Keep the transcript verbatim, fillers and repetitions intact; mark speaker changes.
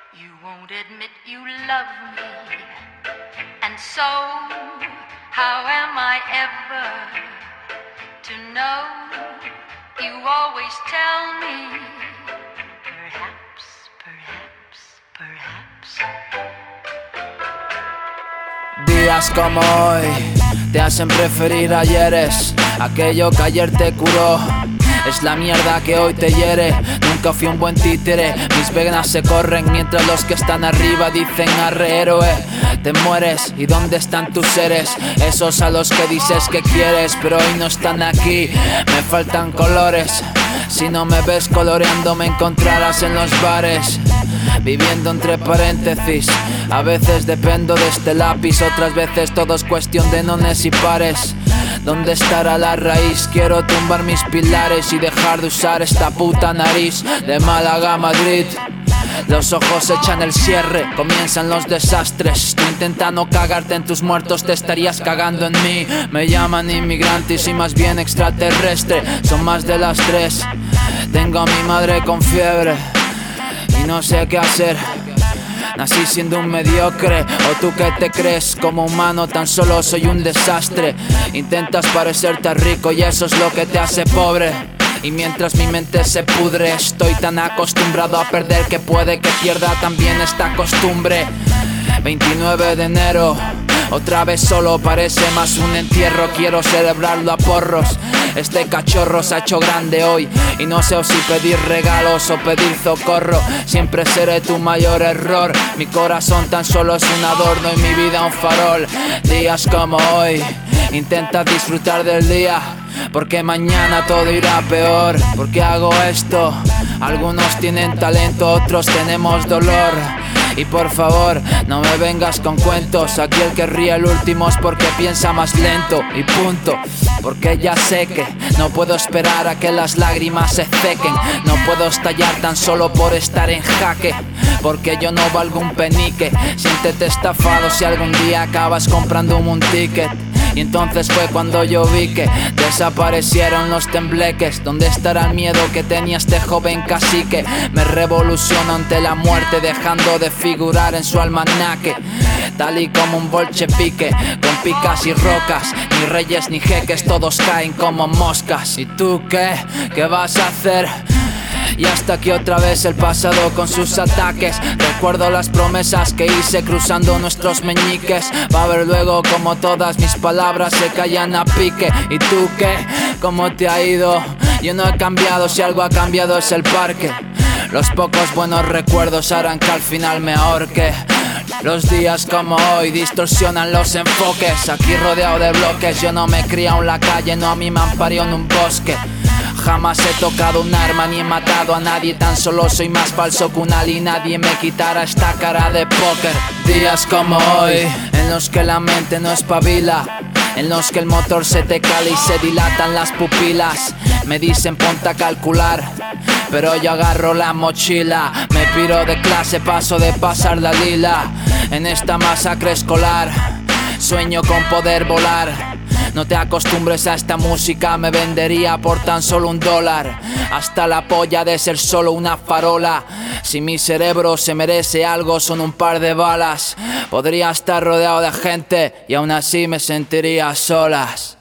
Speaker 1: You won't admit you love me, and so how am I ever to know? You always tell me, perhaps, perhaps, perhaps.
Speaker 2: Días como hoy te hacen preferir ayeres, aquello que ayer te curó es la mierda que hoy te hiere. Nunca fui un buen títere, mis venas se corren mientras los que están arriba dicen arre héroe. Te mueres, ¿y dónde están tus seres? Esos a los que dices que quieres, pero hoy no están aquí. Me faltan colores, si no me ves coloreando me encontrarás en los bares, viviendo entre paréntesis. A veces dependo de este lápiz, otras veces todo es cuestión de nones y pares. ¿Dónde estará la raíz? Quiero tumbar mis pilares y dejar de usar esta puta nariz. De Málaga a Madrid, los ojos echan el cierre, comienzan los desastres. Tú intenta no cagarte en tus muertos, te estarías cagando en mí. Me llaman inmigrante y soy más bien extraterrestre. Son más de las tres, tengo a mi madre con fiebre y no sé qué hacer. Nací siendo un mediocre, o tú que te crees como humano, tan solo soy un desastre. Intentas parecerte rico y eso es lo que te hace pobre. Y mientras mi mente se pudre, estoy tan acostumbrado a perder que puede que pierda también esta costumbre. veintinueve de enero, otra vez solo parece más un entierro. Quiero celebrarlo a porros. Este cachorro se ha hecho grande hoy y no sé si pedir regalos o pedir socorro. Siempre seré tu mayor error. Mi corazón tan solo es un adorno y mi vida un farol. Días como hoy, intenta disfrutar del día, porque mañana todo irá peor. ¿Por qué hago esto? Algunos tienen talento, otros tenemos dolor. Y por favor, no me vengas con cuentos. Aquí el que ríe el último es porque piensa más lento. Y punto, porque ya sé que no puedo esperar a que las lágrimas se sequen. No puedo estallar tan solo por estar en jaque, porque yo no valgo un penique. Siéntete estafado si algún día acabas comprándome un ticket. Y entonces fue cuando yo vi que desaparecieron los tembleques. ¿Dónde estará el miedo que tenía este joven cacique? Me revoluciono ante la muerte, dejando de figurar en su almanaque. Tal y como un bolchevique, con picas y rocas. Ni reyes ni jeques, todos caen como moscas. ¿Y tú qué? ¿Qué vas a hacer? Y hasta aquí otra vez el pasado con sus ataques. Recuerdo las promesas que hice cruzando nuestros meñiques. Va a ver luego como todas mis palabras se callan a pique. ¿Y tú qué? ¿Cómo te ha ido? Yo no he cambiado, si algo ha cambiado es el parque. Los pocos buenos recuerdos harán que al final me ahorque. Los días como hoy distorsionan los enfoques. Aquí rodeado de bloques, yo no me he criado en la calle, no, a mí me han parido en un bosque. Jamás he tocado un arma ni he matado a nadie, tan solo soy más falso que un ali. Nadie me quitará esta cara de póker. Días como hoy, en los que la mente no espabila, en los que el motor se te cala y se dilatan las pupilas. Me dicen ponte a calcular, pero yo agarro la mochila. Me piro de clase, paso de pasar la lila. En esta masacre escolar, sueño con poder volar. No te acostumbres a esta música, me vendería por tan solo un dólar. Hasta la polla de ser solo una farola. Si mi cerebro se merece algo, son un par de balas. Podría estar rodeado de gente y aún así me sentiría a solas.